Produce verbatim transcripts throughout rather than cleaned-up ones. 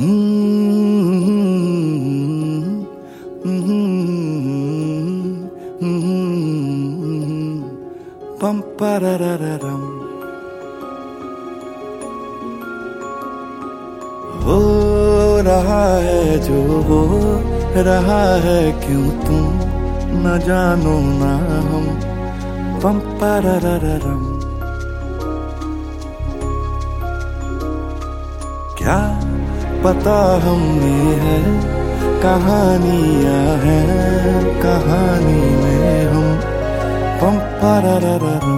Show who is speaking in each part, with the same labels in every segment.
Speaker 1: पम पररररम हो रहा है जो हो रहा है, क्यों तुम न जानो ना हम। पम पररररम क्या पता हमने है कहानियां हैं, कहानी में हम। पम पररररम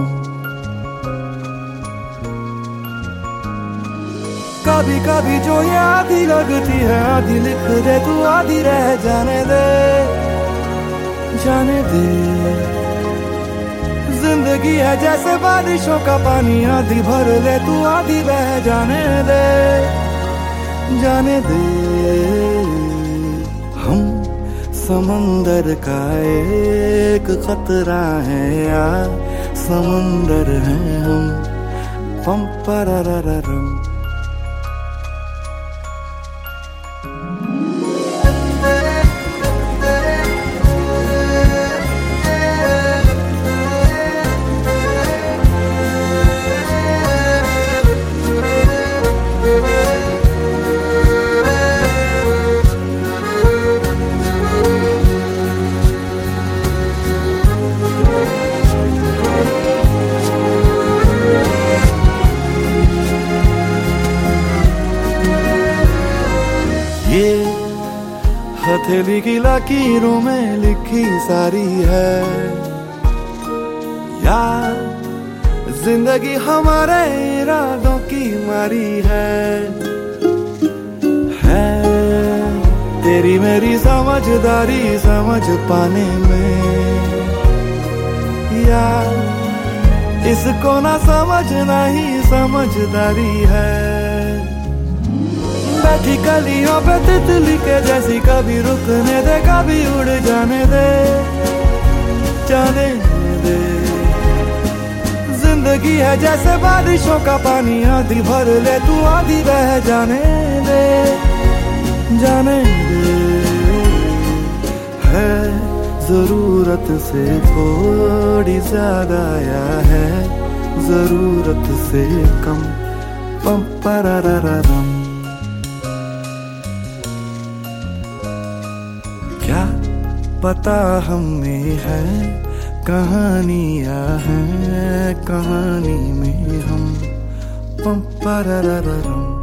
Speaker 1: कभी कभी जो ये आधी लगती है, आधी लिख दे तू, आधी रह जाने दे, जाने दे। जिंदगी है जैसे बारिशों का पानी, आधी भर ले तू, आधी बह जाने दे, जाने दे। हम समंदर का एक खतरा है या समंदर हैं हम। पम पररररम ये हथेली की लकीरों में लिखी सारी है, या जिंदगी हमारे इरादों की मारी है। है तेरी मेरी समझदारी समझ पाने में, या इसको ना समझना ही समझदारी है। बैठी कलियों पे तितली के जैसी, कभी रुकने दे कभी उड़ जाने दे, जाने दे। जिंदगी है जैसे बारिशों का पानी, आधी भर ले तू, आधी बह जाने दे, जाने दे। है जरूरत से थोड़ी ज्यादा या है जरूरत से कम। पम पररररम क्या पता हमें है कहानियां हैं, कहानी में हम। पम पररररम